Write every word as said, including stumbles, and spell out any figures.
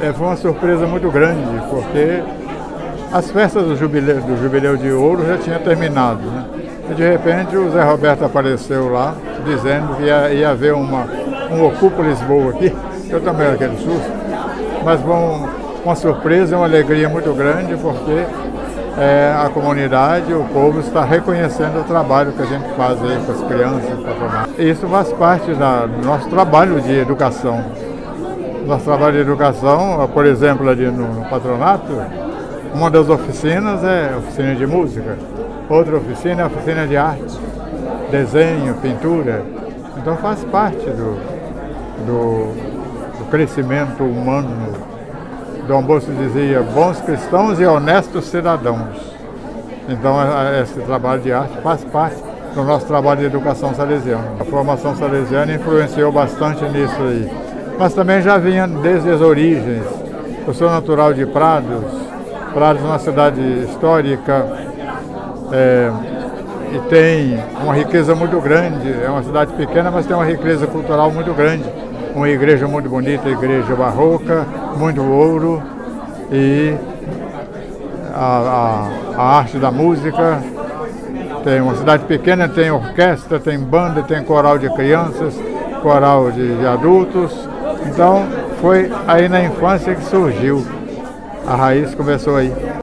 É, foi uma surpresa muito grande, porque as festas do Jubileu, do Jubileu de Ouro já tinham terminado, né? E de repente o Zé Roberto apareceu lá, dizendo que ia, ia haver uma, um Ocupa Lisboa aqui. Eu também era aquele susto, mas bom, uma surpresa, uma alegria muito grande, porque é, a comunidade, o povo está reconhecendo o trabalho que a gente faz aí com as crianças. Isso faz parte da, do nosso trabalho de educação. Nosso trabalho de educação, por exemplo, ali no, no patronato, uma das oficinas é a oficina de música, outra oficina é a oficina de arte, desenho, pintura. Então faz parte do, do, do crescimento humano. Dom Bosco dizia, bons cristãos e honestos cidadãos. Então esse trabalho de arte faz parte do nosso trabalho de educação salesiana. A formação salesiana influenciou bastante nisso aí. Mas também já vinha desde as origens. Eu sou natural de Prados, Prados é uma cidade histórica, é, e tem uma riqueza muito grande. É uma cidade pequena, mas tem uma riqueza cultural muito grande. Uma igreja muito bonita, igreja barroca, muito ouro, e a, a, a arte da música. Tem uma cidade pequena, tem orquestra, tem banda, tem coral de crianças, coral de, de adultos. Então foi aí na infância que surgiu. A raiz começou aí.